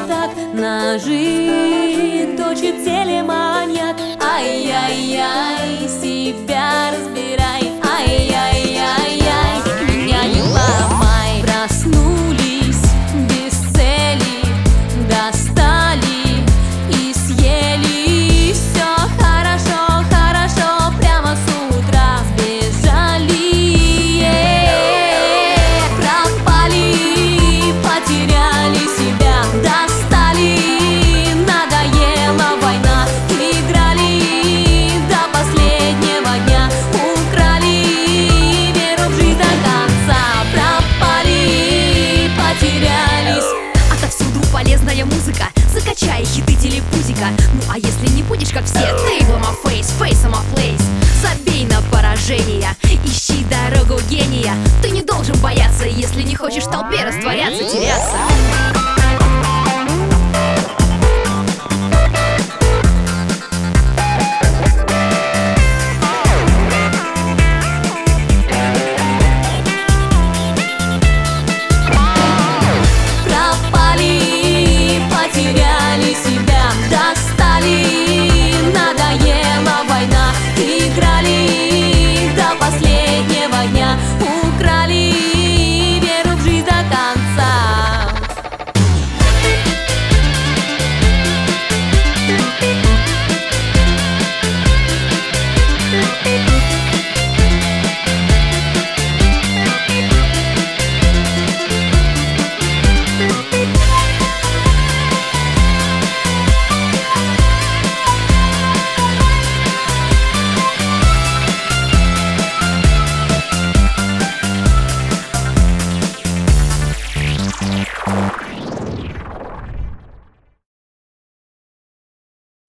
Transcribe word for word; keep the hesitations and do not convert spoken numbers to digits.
так, ножи точит телеманьяк. Ай-яй-яй, себя разбирай. Ай-яй-яй-яй, меня не ломай. Проснулись без цели, достали и съели. Все хорошо, хорошо, прямо с утра сбежали. Пропали, потеряли себя, достали. Надоела война, играли до последнего дня. Украли веру в жизнь до конца. Пропали, потерялись. Отовсюду полезная музыка, закачай хиты телепузика. Ну а если не будешь как все, ты